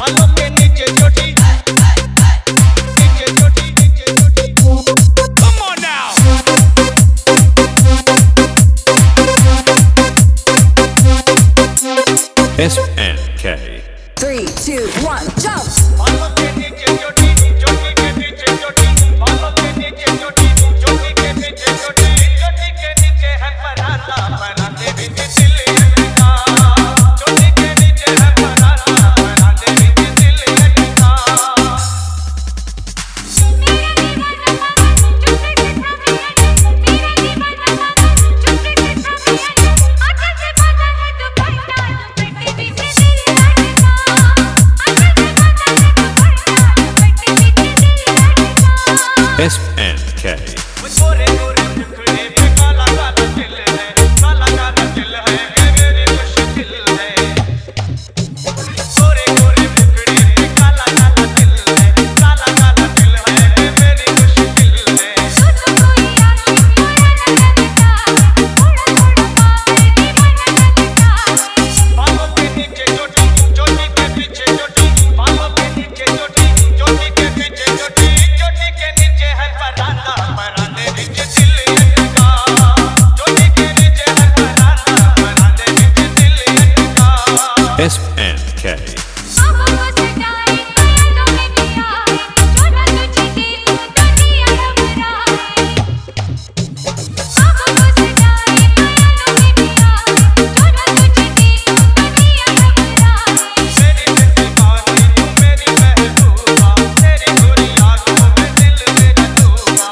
बालों के नीचे चोटी, नीचे चोटी, नीचे चोटी। Come on now. SNK 3, 2, 1, jump! बालों के नीचे चोटी, चोटी के नीचे चोटी, बालों के नीचे चोटी, चोटी के नीचे चोटी, चोटी के नीचे है पराठा, पराठे बीच दिल अटका, चोटी के नीचे है पराठा, पराठे बीच दिल अटका। SNK गोरे गोरे टुकड़े पे काला काला दिल है, काला काला दिल है, ये मेरी मुश्किल है। गोरे गोरे टुकड़े पे काला काला दिल है, काला काला दिल है, ये मेरी मुश्किल है। बालों के नीचे चोटी, चोटी के पीछे चोटी, बालों के नीचे चोटी, चोटी के पीछे चोटी, चोटी के नीचे है पराठा, पराठे बीच दिल अटका, चोटी के नीचे है पराठा, पराठे बीच दिल अटका। SNK मेरी दीवानी तू मेरी महबूबा, तेरी गोरी आंखों में दिल मेरा डूबा।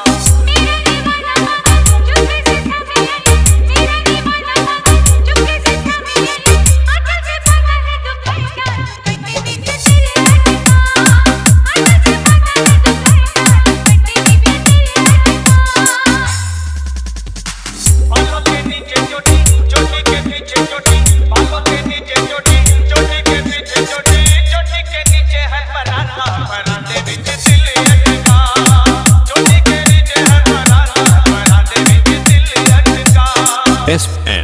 बालों के नीचे चोटी, चोटी के पीछे चोटी, बालों के नीचे चोटी, चोटी के पीछे चोटी, चोटी के नीचे है पराठा, पराठे बीच दिल अटका, चोटी के नीचे है पराठा, पराठे बीच दिल अटका। SNK